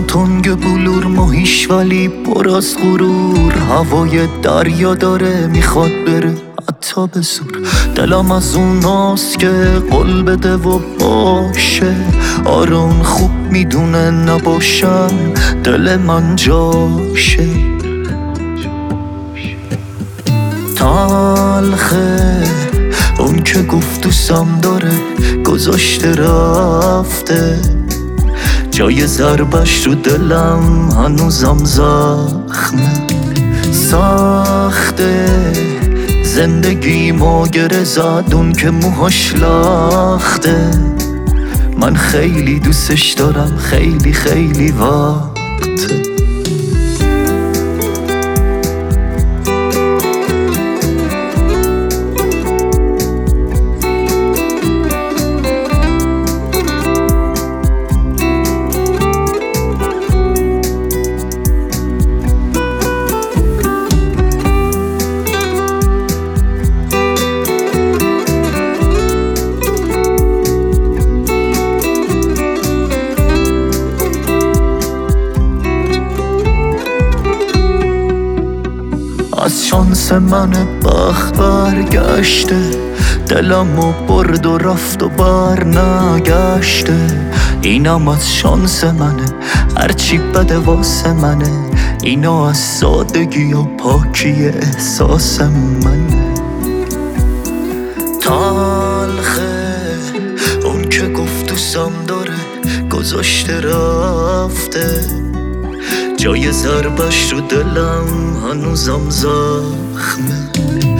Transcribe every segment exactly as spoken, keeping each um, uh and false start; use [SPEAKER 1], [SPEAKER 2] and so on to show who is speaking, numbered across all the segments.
[SPEAKER 1] تنگ بلور ماهیش ولی پر از غرور. هوای دریا داره میخواد بره حتی به زور. دلم از اوناست که قول بده و باشه. آره اون خوب میدونه نباشم دل من جاشه. تلخه اون که گفت دوستم داره گذاشته رفته. جای ضربش رو دلم هنوزم زخمه. سخته زندگی ما گره زد اون که موهاش لخته. من خیلی دوستش دارم خیلی خیلی وقته. از شانس من بخت برگشته. دلمو برد و رفت و بر نگشته. اینم از شانس منه هرچی بده واسه منه. اینا از سادگی و پاکی احساس منه. تلخه اون که گفت دوستم داره گذاشته رفته. جای ضربش رو دلم هنوزم زخمه.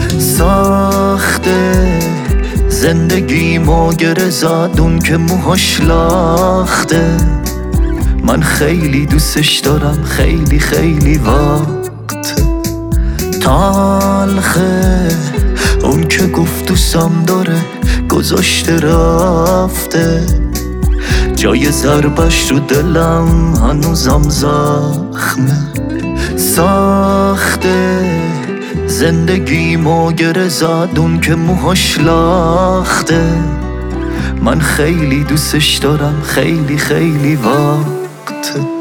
[SPEAKER 1] سخته زندگی ما گره زد اون که موهاش لخته. من خیلی دوستش دارم خیلی خیلی وقته. تلخه اون که گفت دوستم داره گذاشته رفته. جای ضربش رو دلم هنوزم زخمه. سخته زندگی ما گره زد اون که موهاش لخته. من خیلی دوستش دارم خیلی خیلی وقته.